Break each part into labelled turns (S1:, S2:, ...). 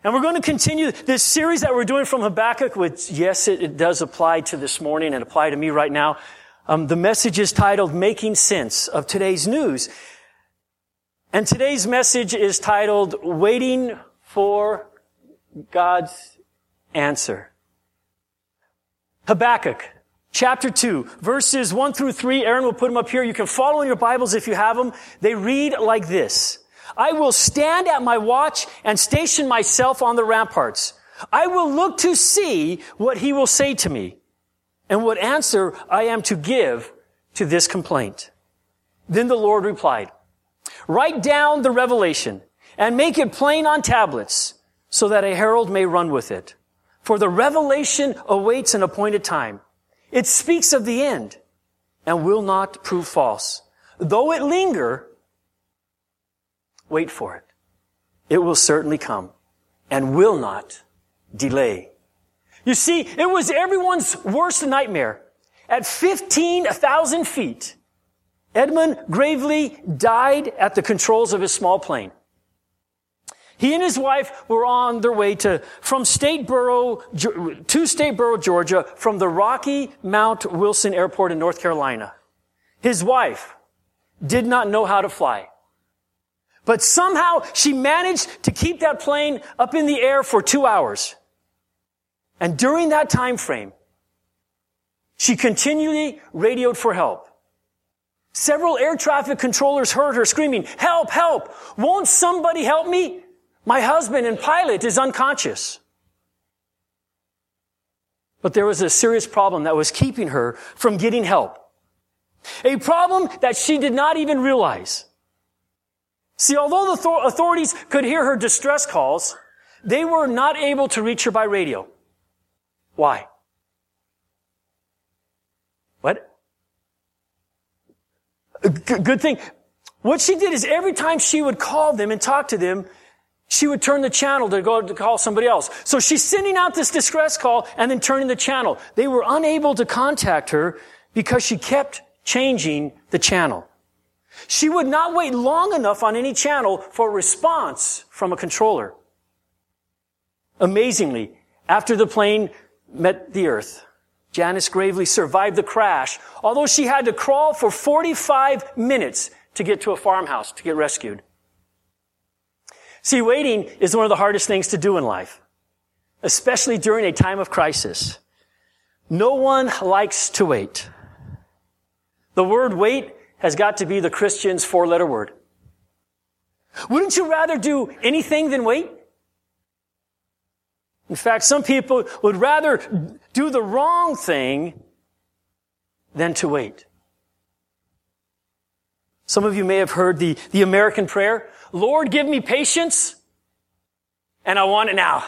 S1: And we're going to continue this series that we're doing from Habakkuk, which, yes, it does apply to this morning and apply to me right now. The message is titled, Making Sense of Today's News. And today's message is titled, Waiting for God's Answer. Habakkuk, chapter 2, verses 1 through 3. Aaron will put them up here. You can follow in your Bibles if you have them. They read like this. I will stand at my watch and station myself on the ramparts. I will look to see what he will say to me and what answer I am to give to this complaint. Then the Lord replied, write down the revelation and make it plain on tablets so that a herald may run with it. For the revelation awaits an appointed time. It speaks of the end and will not prove false. Though it linger, wait for it. It will certainly come and will not delay. You see, it was everyone's worst nightmare. At 15,000 feet, Edmund Gravely died at the controls of his small plane. He and his wife were on their way to Statesboro, Georgia, from the Rocky Mount Wilson Airport in North Carolina. His wife did not know how to fly. But somehow she managed to keep that plane up in the air for 2 hours. And during that time frame, she continually radioed for help. Several air traffic controllers heard her screaming, help, help! Won't somebody help me? My husband and pilot is unconscious. But there was a serious problem that was keeping her from getting help. A problem that she did not even realize. See, although the authorities could hear her distress calls, they were not able to reach her by radio. Why? What? Good thing. What she did is every time she would call them and talk to them, she would turn the channel to go to call somebody else. So she's sending out this distress call and then turning the channel. They were unable to contact her because she kept changing the channel. She would not wait long enough on any channel for a response from a controller. Amazingly, after the plane met the earth, Janice Gravely survived the crash, although she had to crawl for 45 minutes to get to a farmhouse to get rescued. See, waiting is one of the hardest things to do in life, especially during a time of crisis. No one likes to wait. The word wait has got to be the Christian's 4-letter word. Wouldn't you rather do anything than wait? In fact, some people would rather do the wrong thing than to wait. Some of you may have heard the American prayer, Lord, give me patience, and I want it now.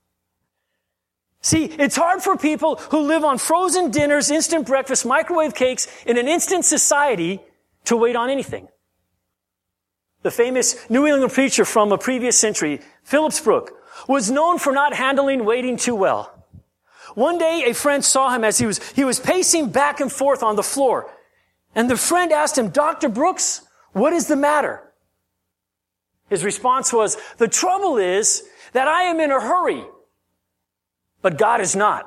S1: See, it's hard for people who live on frozen dinners, instant breakfast, microwave cakes in an instant society to wait on anything. The famous New England preacher from a previous century, Phillips Brooks, was known for not handling waiting too well. One day, a friend saw him as he was pacing back and forth on the floor. And the friend asked him, Dr. Brooks, what is the matter? His response was, the trouble is that I am in a hurry, but God is not.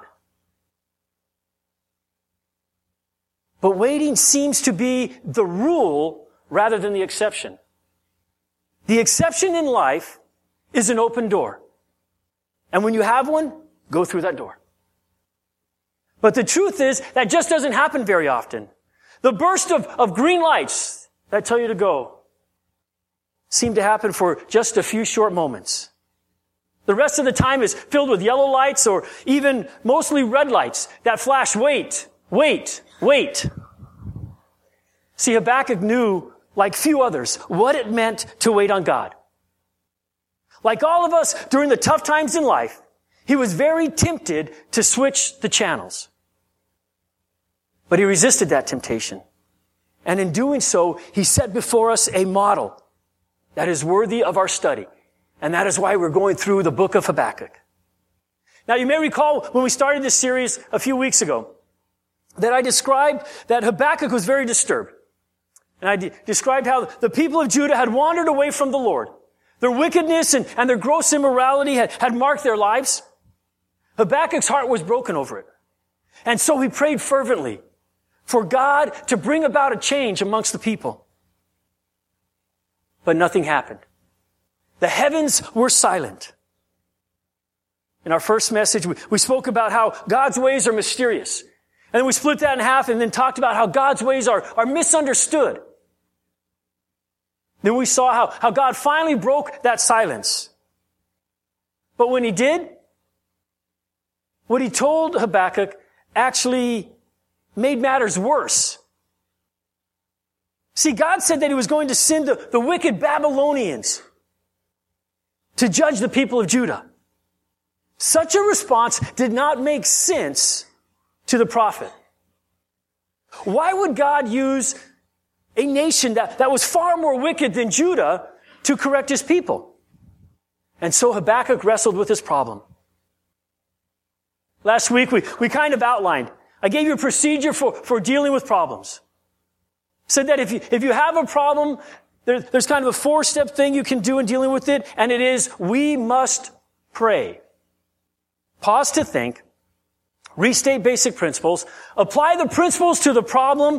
S1: But waiting seems to be the rule rather than the exception. The exception in life is an open door. And when you have one, go through that door. But the truth is that just doesn't happen very often. The burst of green lights that tell you to go seem to happen for just a few short moments. The rest of the time is filled with yellow lights or even mostly red lights that flash, wait, wait, wait. See, Habakkuk knew, like few others, what it meant to wait on God. Like all of us during the tough times in life, he was very tempted to switch the channels. But he resisted that temptation. And in doing so, he set before us a model that is worthy of our study. And that is why we're going through the book of Habakkuk. Now, you may recall when we started this series a few weeks ago that I described that Habakkuk was very disturbed. And I described how the people of Judah had wandered away from the Lord. Their wickedness and their gross immorality had marked their lives. Habakkuk's heart was broken over it. And so he prayed fervently for God to bring about a change amongst the people. But nothing happened. The heavens were silent. In our first message, we spoke about how God's ways are mysterious. And then we split that in half and then talked about how God's ways are misunderstood. Then we saw how God finally broke that silence. But when he did, what he told Habakkuk actually made matters worse. See, God said that he was going to send the wicked Babylonians to judge the people of Judah. Such a response did not make sense to the prophet. Why would God use a nation that was far more wicked than Judah to correct his people? And so Habakkuk wrestled with this problem. Last week, we kind of outlined. I gave you a procedure for dealing with problems. Said that if you have a problem, there's kind of a 4-step thing you can do in dealing with it, and it is, we must pray. Pause to think, restate basic principles, apply the principles to the problem,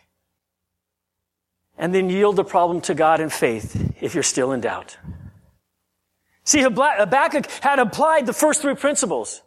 S1: and then yield the problem to God in faith if you're still in doubt. See, Habakkuk had applied the first 3 principles.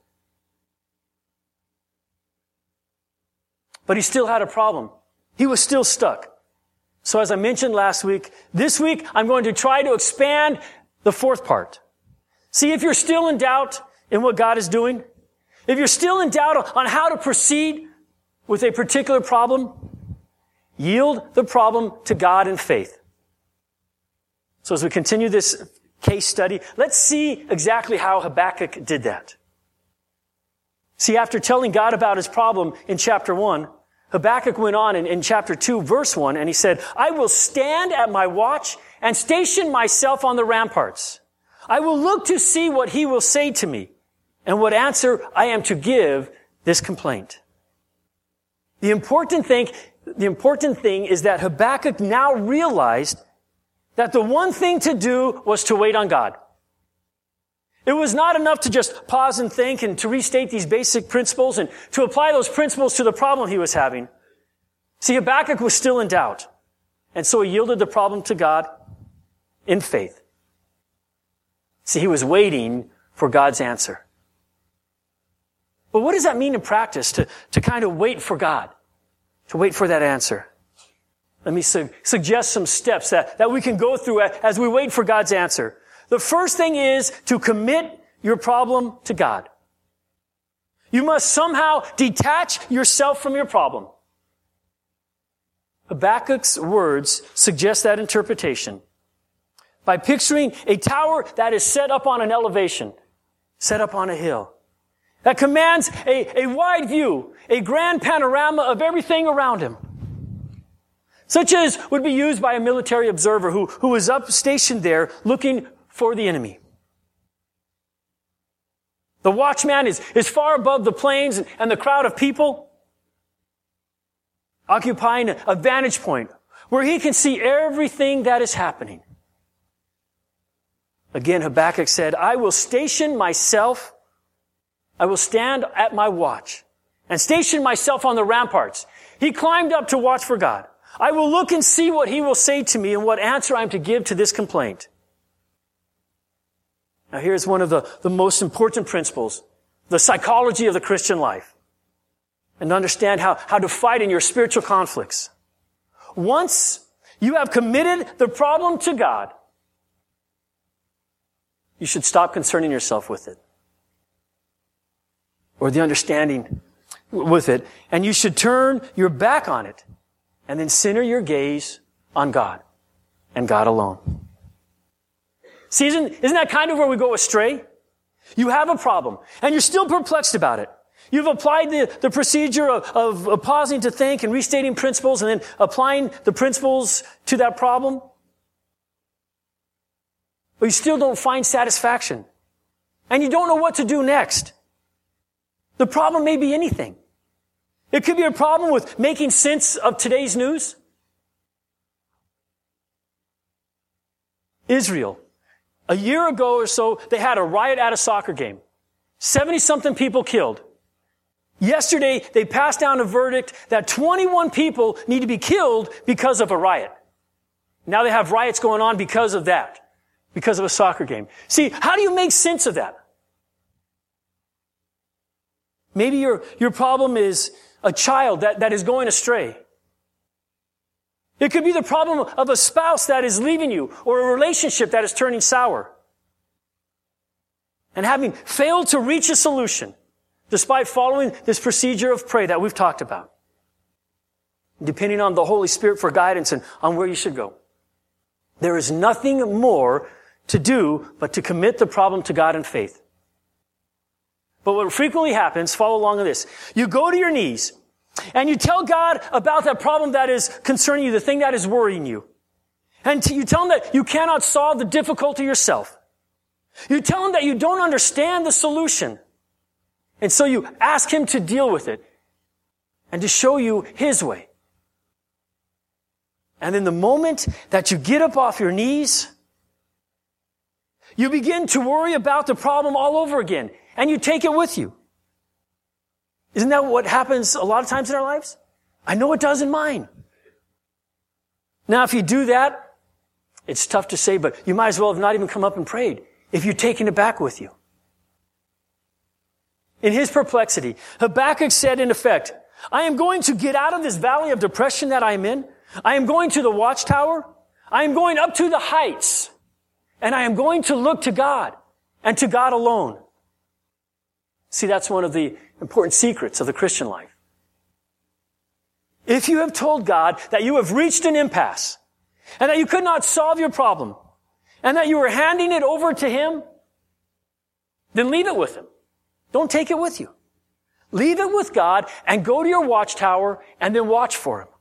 S1: But he still had a problem. He was still stuck. So as I mentioned last week, this week I'm going to try to expand the 4th part. See, if you're still in doubt in what God is doing, if you're still in doubt on how to proceed with a particular problem, yield the problem to God in faith. So as we continue this case study, let's see exactly how Habakkuk did that. See, after telling God about his problem in chapter 1, Habakkuk went on in chapter 2, verse 1, and he said, I will stand at my watch and station myself on the ramparts. I will look to see what he will say to me and what answer I am to give this complaint. The important thing is that Habakkuk now realized that the one thing to do was to wait on God. It was not enough to just pause and think and to restate these basic principles and to apply those principles to the problem he was having. See, Habakkuk was still in doubt. And so he yielded the problem to God in faith. See, he was waiting for God's answer. But what does that mean in practice to kind of wait for God? To wait for that answer? Let me suggest some steps that we can go through as we wait for God's answer. The first thing is to commit your problem to God. You must somehow detach yourself from your problem. Habakkuk's words suggest that interpretation by picturing a tower that is set up on an elevation, set up on a hill, that commands a wide view, a grand panorama of everything around him, such as would be used by a military observer who was up stationed there looking for the enemy. The watchman is far above the plains and the crowd of people, occupying a vantage point where he can see everything that is happening. Again, Habakkuk said, I will stand at my watch and station myself on the ramparts. He climbed up to watch for God. I will look and see what he will say to me and what answer I am to give to this complaint. Now here's one of the most important principles, the psychology of the Christian life, and understand how to fight in your spiritual conflicts. Once you have committed the problem to God, you should stop concerning yourself with it, or the understanding with it, and you should turn your back on it, and then center your gaze on God and God alone. See, isn't that kind of where we go astray? You have a problem, and you're still perplexed about it. You've applied the procedure of pausing to think and restating principles and then applying the principles to that problem. But you still don't find satisfaction. And you don't know what to do next. The problem may be anything. It could be a problem with making sense of today's news. Israel A year ago or so, they had a riot at a soccer game. 70-something people killed. Yesterday, they passed down a verdict that 21 people need to be killed because of a riot. Now they have riots going on because of that, because of a soccer game. See, how do you make sense of that? Maybe your problem is a child that is going astray. It could be the problem of a spouse that is leaving you, or a relationship that is turning sour. And having failed to reach a solution, despite following this procedure of prayer that we've talked about, depending on the Holy Spirit for guidance and on where you should go. There is nothing more to do but to commit the problem to God in faith. But what frequently happens, follow along on this, you go to your knees and you tell God about that problem that is concerning you, the thing that is worrying you. And you tell Him that you cannot solve the difficulty yourself. You tell Him that you don't understand the solution. And so you ask Him to deal with it and to show you His way. And in the moment that you get up off your knees, you begin to worry about the problem all over again, and you take it with you. Isn't that what happens a lot of times in our lives? I know it does in mine. Now, if you do that, it's tough to say, but you might as well have not even come up and prayed if you're taking it back with you. In his perplexity, Habakkuk said in effect, I am going to get out of this valley of depression that I am in. I am going to the watchtower. I am going up to the heights. And I am going to look to God and to God alone. See, that's one of the important secrets of the Christian life. If you have told God that you have reached an impasse and that you could not solve your problem and that you are handing it over to Him, then leave it with Him. Don't take it with you. Leave it with God and go to your watchtower and then watch for Him.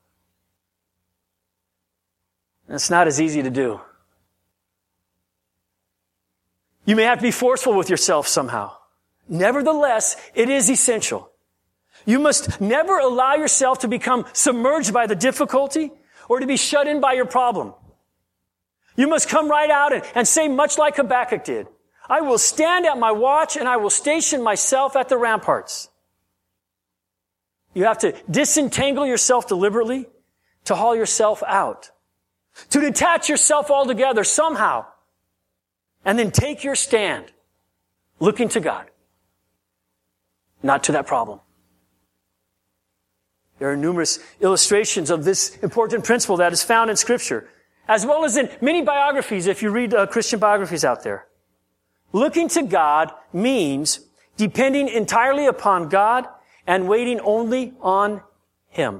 S1: It's not as easy to do. You may have to be forceful with yourself somehow. Nevertheless, it is essential. You must never allow yourself to become submerged by the difficulty or to be shut in by your problem. You must come right out and say much like Habakkuk did, I will stand at my watch and I will station myself at the ramparts. You have to disentangle yourself deliberately to haul yourself out, to detach yourself altogether somehow, and then take your stand looking to God, not to that problem. There are numerous illustrations of this important principle that is found in Scripture, as well as in many biographies, if you read Christian biographies out there. Looking to God means depending entirely upon God and waiting only on Him.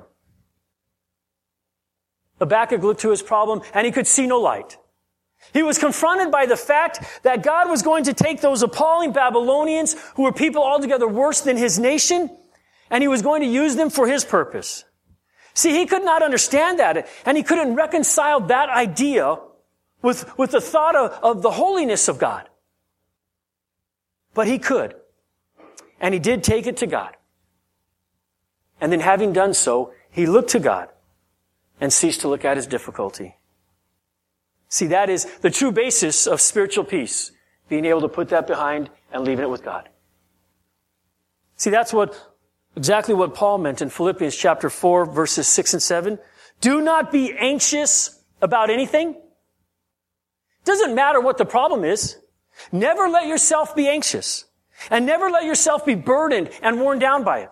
S1: Habakkuk looked to his problem and he could see no light. He was confronted by the fact that God was going to take those appalling Babylonians, who were people altogether worse than his nation, and He was going to use them for His purpose. See, he could not understand that, and he couldn't reconcile that idea with the thought of the holiness of God. But he could. And he did take it to God. And then having done so, he looked to God and ceased to look at his difficulty. See, that is the true basis of spiritual peace, being able to put that behind and leaving it with God. See, that's exactly what Paul meant in Philippians chapter 4, verses 6 and 7. Do not be anxious about anything. Doesn't matter what the problem is. Never let yourself be anxious. And never let yourself be burdened and worn down by it.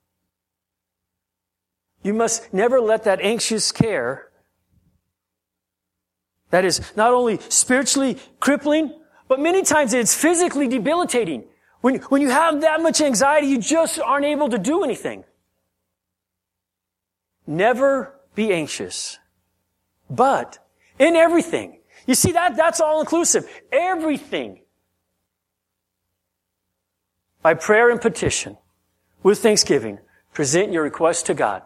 S1: You must never let that anxious care that is not only spiritually crippling, but many times it's physically debilitating. When you have that much anxiety, you just aren't able to do anything. Never be anxious. But in everything. You see, that's all inclusive. Everything. By prayer and petition, with thanksgiving, present your request to God.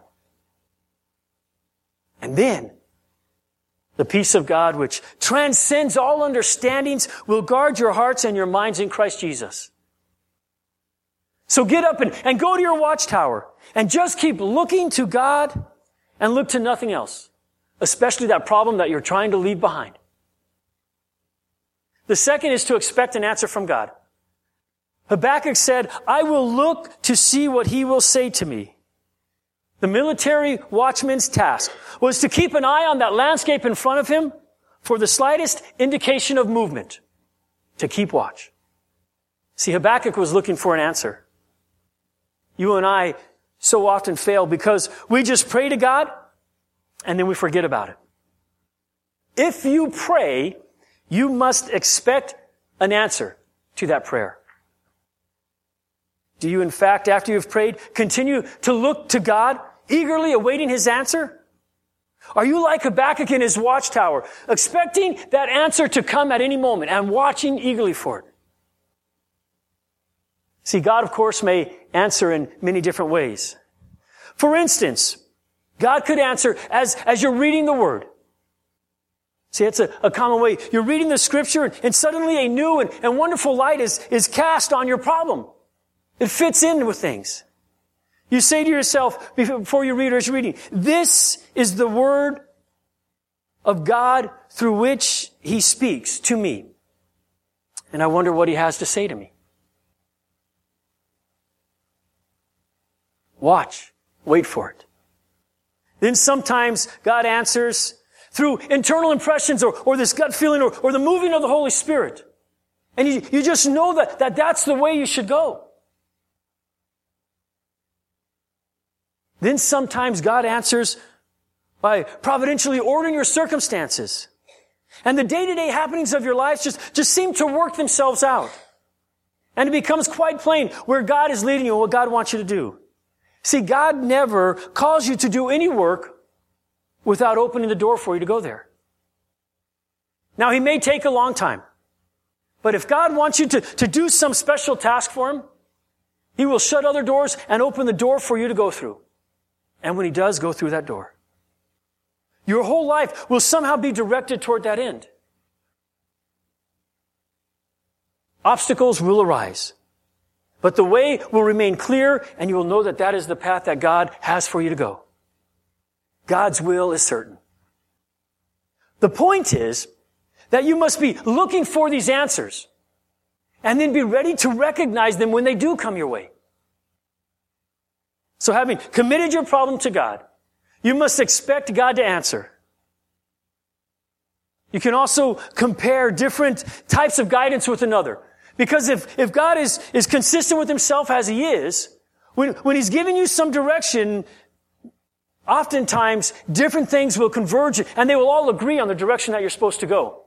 S1: And then, the peace of God, which transcends all understandings, will guard your hearts and your minds in Christ Jesus. So get up and go to your watchtower and just keep looking to God and look to nothing else, especially that problem that you're trying to leave behind. The second is to expect an answer from God. Habakkuk said, I will look to see what he will say to me. The military watchman's task was to keep an eye on that landscape in front of him for the slightest indication of movement, to keep watch. See, Habakkuk was looking for an answer. You and I so often fail because we just pray to God and then we forget about it. If you pray, you must expect an answer to that prayer. Do you, in fact, after you've prayed, continue to look to God, eagerly awaiting his answer? Are you like Habakkuk in his watchtower, expecting that answer to come at any moment and watching eagerly for it? See, God, of course, may answer in many different ways. For instance, God could answer as you're reading the Word. See, it's a common way. You're reading the Scripture and suddenly a new and wonderful light is cast on your problem. It fits in with things. You say to yourself before you read or as you're reading, this is the Word of God through which He speaks to me. And I wonder what He has to say to me. Watch. Wait for it. Then sometimes God answers through internal impressions or this gut feeling or the moving of the Holy Spirit. And you just know that that's the way you should go. Then sometimes God answers by providentially ordering your circumstances. And the day-to-day happenings of your lives just seem to work themselves out. And it becomes quite plain where God is leading you and what God wants you to do. See, God never calls you to do any work without opening the door for you to go there. Now, He may take a long time. But if God wants you to do some special task for Him, He will shut other doors and open the door for you to go through. And when He does, go through that door. Your whole life will somehow be directed toward that end. Obstacles will arise. But the way will remain clear, and you will know that is the path that God has for you to go. God's will is certain. The point is that you must be looking for these answers, and then be ready to recognize them when they do come your way. So having committed your problem to God, you must expect God to answer. You can also compare different types of guidance with another. Because if God is consistent with Himself as He is, when He's giving you some direction, oftentimes different things will converge and they will all agree on the direction that you're supposed to go.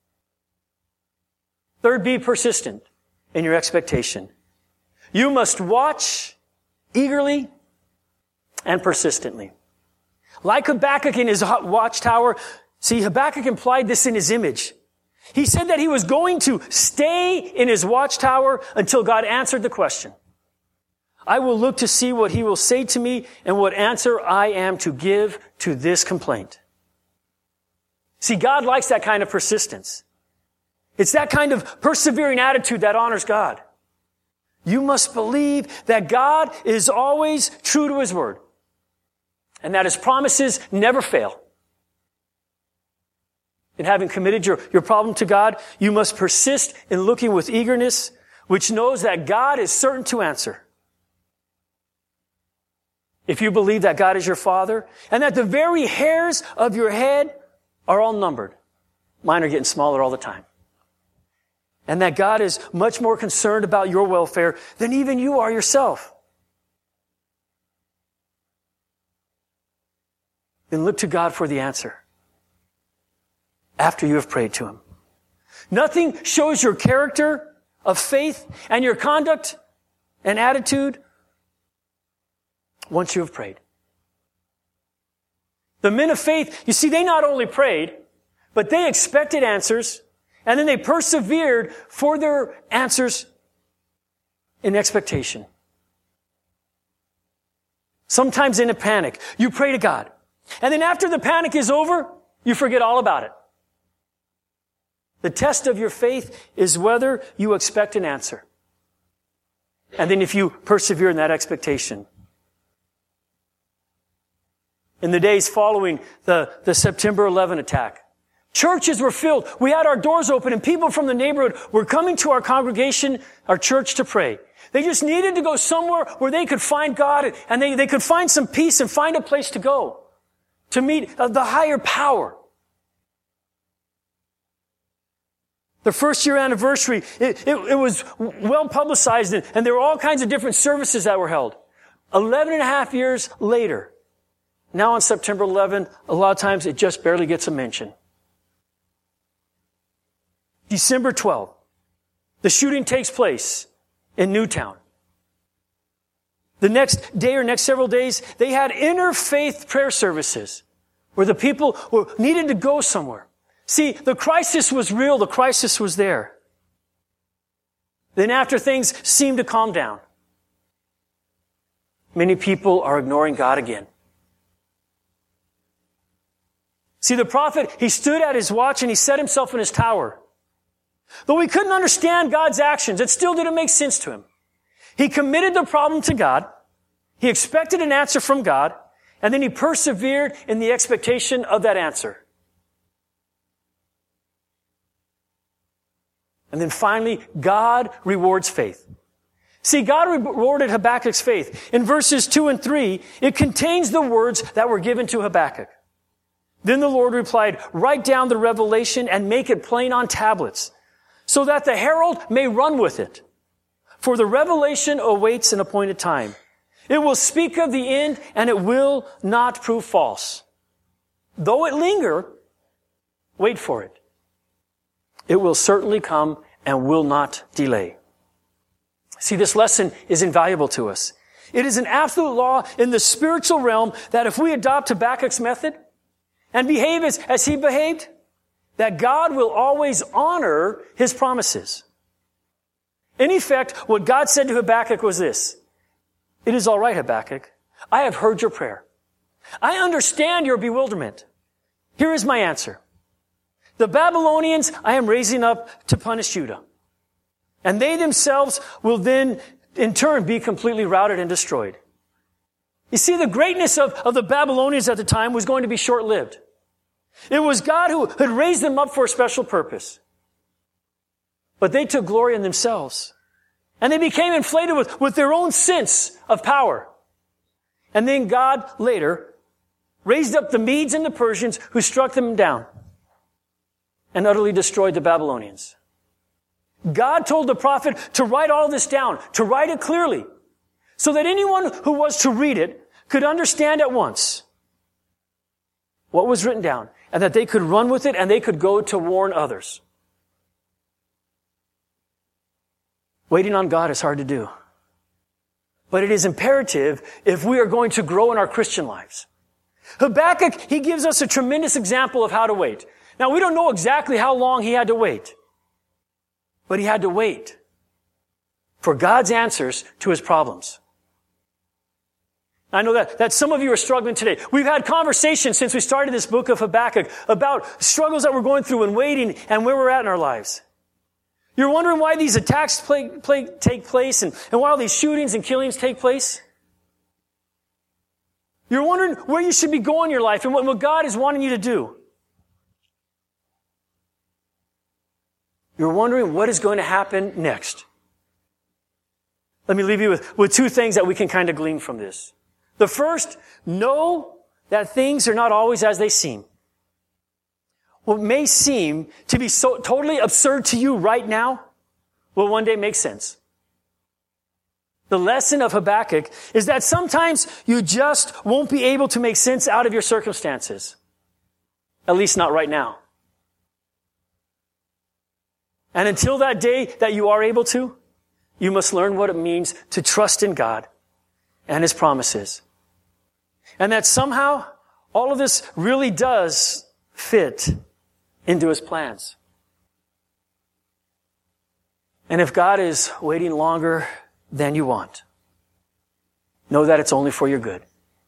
S1: Third, be persistent in your expectation. You must watch eagerly and persistently. Like Habakkuk in his watchtower, see, Habakkuk implied this in his image. He said that he was going to stay in his watchtower until God answered the question. I will look to see what He will say to me and what answer I am to give to this complaint. See, God likes that kind of persistence. It's that kind of persevering attitude that honors God. You must believe that God is always true to His word and that His promises never fail. In having committed your problem to God, you must persist in looking with eagerness, which knows that God is certain to answer. If you believe that God is your Father and that the very hairs of your head are all numbered, mine are getting smaller all the time, and that God is much more concerned about your welfare than even you are yourself, then look to God for the answer after you have prayed to Him. Nothing shows your character of faith and your conduct and attitude once you have prayed. The men of faith, you see, they not only prayed, but they expected answers, and then they persevered for their answers in expectation. Sometimes in a panic, you pray to God, and then after the panic is over, you forget all about it. The test of your faith is whether you expect an answer. And then if you persevere in that expectation. In the days following the September 11 attack, Churches were filled. We had our doors open and people from the neighborhood were coming to our congregation, our church to pray. They just needed to go somewhere where they could find God and they could find some peace and find a place to go to meet the higher power. The first year anniversary, it was well publicized and there were all kinds of different services that were held. 11 and a half years later, now on September 11th, a lot of times it just barely gets a mention. December 12th, the shooting takes place in Newtown. The next day or next several days, they had interfaith prayer services where the people needed to go somewhere. See, the crisis was real. The crisis was there. Then after things seemed to calm down, many people are ignoring God again. See, the prophet, he stood at his watch and he set himself in his tower. Though he couldn't understand God's actions, it still didn't make sense to him. He committed the problem to God. He expected an answer from God, and then he persevered in the expectation of that answer. And then finally, God rewards faith. See, God rewarded Habakkuk's faith. In verses 2 and 3, it contains the words that were given to Habakkuk. Then the Lord replied, "Write down the revelation and make it plain on tablets, so that the herald may run with it. For the revelation awaits an appointed time. It will speak of the end, and it will not prove false. Though it linger, wait for it. It will certainly come and will not delay." See, this lesson is invaluable to us. It is an absolute law in the spiritual realm that if we adopt Habakkuk's method and behave as he behaved, that God will always honor his promises. In effect, what God said to Habakkuk was this: "It is all right, Habakkuk. I have heard your prayer. I understand your bewilderment. Here is my answer. The Babylonians I am raising up to punish Judah. And they themselves will then, in turn, be completely routed and destroyed." You see, the greatness of the Babylonians at the time was going to be short-lived. It was God who had raised them up for a special purpose. But they took glory in themselves. And they became inflated with their own sense of power. And then God later raised up the Medes and the Persians who struck them down and utterly destroyed the Babylonians. God told the prophet to write all this down, to write it clearly, so that anyone who was to read it could understand at once what was written down, and that they could run with it and they could go to warn others. Waiting on God is hard to do. But it is imperative if we are going to grow in our Christian lives. Habakkuk, he gives us a tremendous example of how to wait. Now, we don't know exactly how long he had to wait. But he had to wait for God's answers to his problems. I know that some of you are struggling today. We've had conversations since we started this book of Habakkuk about struggles that we're going through and waiting and where we're at in our lives. You're wondering why these attacks take place and why all these shootings and killings take place. You're wondering where you should be going in your life and what God is wanting you to do. You're wondering what is going to happen next. Let me leave you with two things that we can kind of glean from this. The first, know that things are not always as they seem. What may seem to be so totally absurd to you right now will one day make sense. The lesson of Habakkuk is that sometimes you just won't be able to make sense out of your circumstances. At least not right now. And until that day that you are able to, you must learn what it means to trust in God and his promises. And that somehow all of this really does fit into his plans. And if God is waiting longer than you want, know that it's only for your good.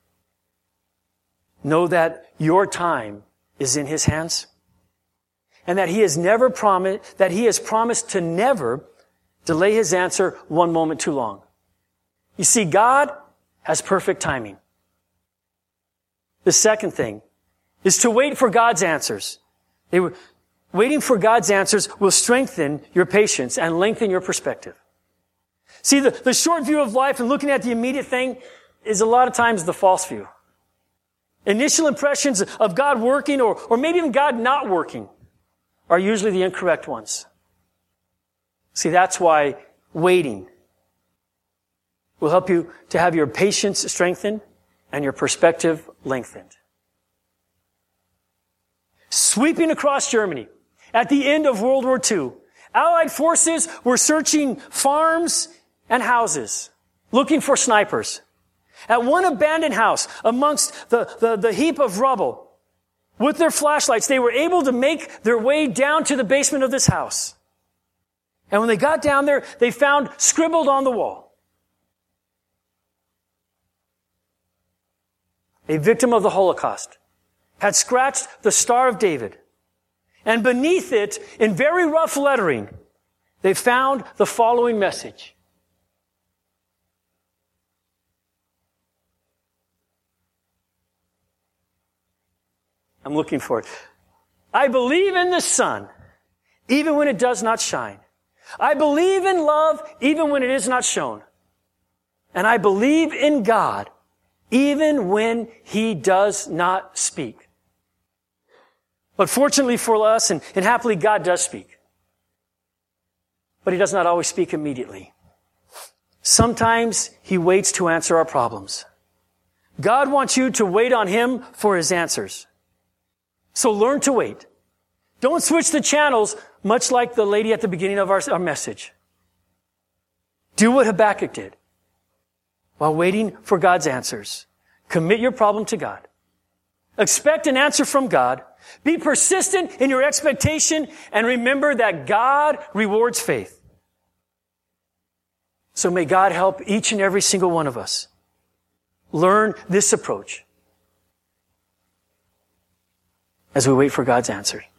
S1: Know that your time is in his hands. And that he has promised to never delay his answer one moment too long. You see, God has perfect timing. The second thing is to wait for God's answers Waiting for God's answers will strengthen your patience and lengthen your perspective. See, the short view of life and looking at the immediate thing is a lot of times the false view. Initial impressions of God working or maybe even God not working are usually the incorrect ones. See, that's why waiting will help you to have your patience strengthened and your perspective lengthened. Sweeping across Germany at the end of World War II, Allied forces were searching farms and houses, looking for snipers. At one abandoned house, amongst the heap of rubble, with their flashlights, they were able to make their way down to the basement of this house. And when they got down there, they found scribbled on the wall, a victim of the Holocaust had scratched the Star of David. And beneath it, in very rough lettering, they found the following message. I'm looking for it. I believe in the sun, even when it does not shine. I believe in love, even when it is not shown. And I believe in God, even when He does not speak. But fortunately for us, and happily, God does speak. But He does not always speak immediately. Sometimes He waits to answer our problems. God wants you to wait on Him for His answers. So learn to wait. Don't switch the channels, much like the lady at the beginning of our message. Do what Habakkuk did. While waiting for God's answers, commit your problem to God. Expect an answer from God. Be persistent in your expectation, and remember that God rewards faith. So may God help each and every single one of us learn this approach as we wait for God's answer.